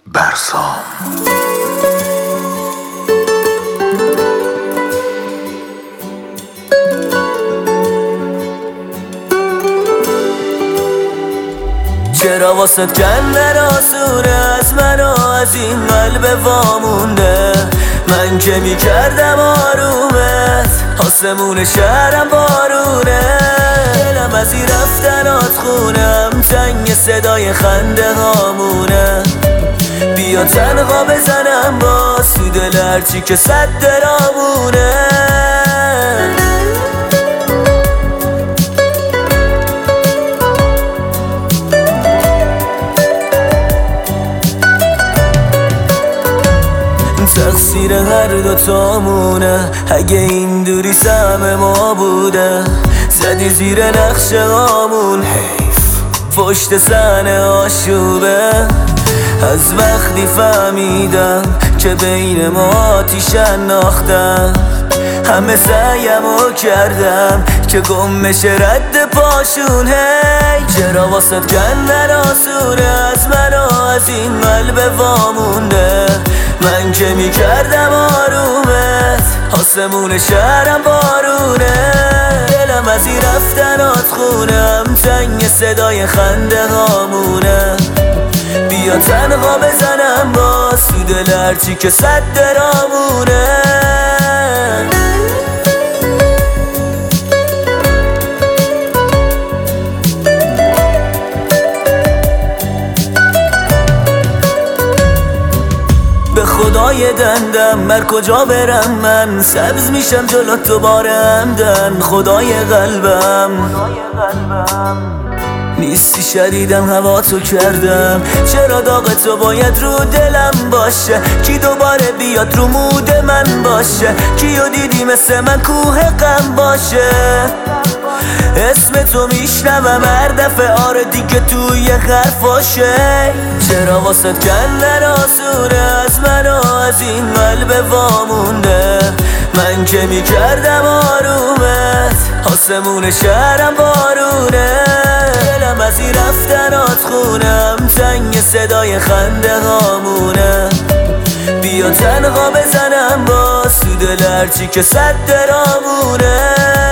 برسام. چرا واسد کنده راسونه از منو از این قلب وامونده؟ من که میکردم آرومت آسمون شهرم بارونه، دلم از این رفتنات خونم تنگ صدای خنده هامونه. بیا تنها بزنم با سود هرچی که صد درامونه. تقصیر هر دوتامونه، اگه این دوری سهم ما بوده زدی زیر نقش هامون، حیف پشت صحنه آشوبه. از وقتی فهمیدم که بین ما آتیش انداختم، همه سعیمو کردم که گم بشه رد پاشون. هی چرا واسد کندن آسونه از منو از این قلب وامونده؟ من که میکردم آرومت آسمون شهرم بارونه، دلم از این رفتنات خونم تنگ صدای خنده هامونه. بیا تنها بزنم با سود هرچی که صد درامونه. به خدای دندم بر کجا برم من، سبز میشم جلو تو بار همدن. خدای قلبم نیستی شدیدم هوا تو کردم، چرا داغ تو باید رو دلم باشه؟ کی دوباره بیاد رو مود من باشه؟ کیو دیدی مثل من کوه غم باشه؟ اسم تو میشنوم هر دفعه، آره دیگه توی حرفاشه. چرا واسد کندن آسونه از منو از این قلب وامونده؟ من که میکردم آرومت آسمون شهرم بارونه، دلم از این رفتنات خونم تنگ صدای خنده هامونه. بیا تنها بزنم با سود هرچی که صد درامونه.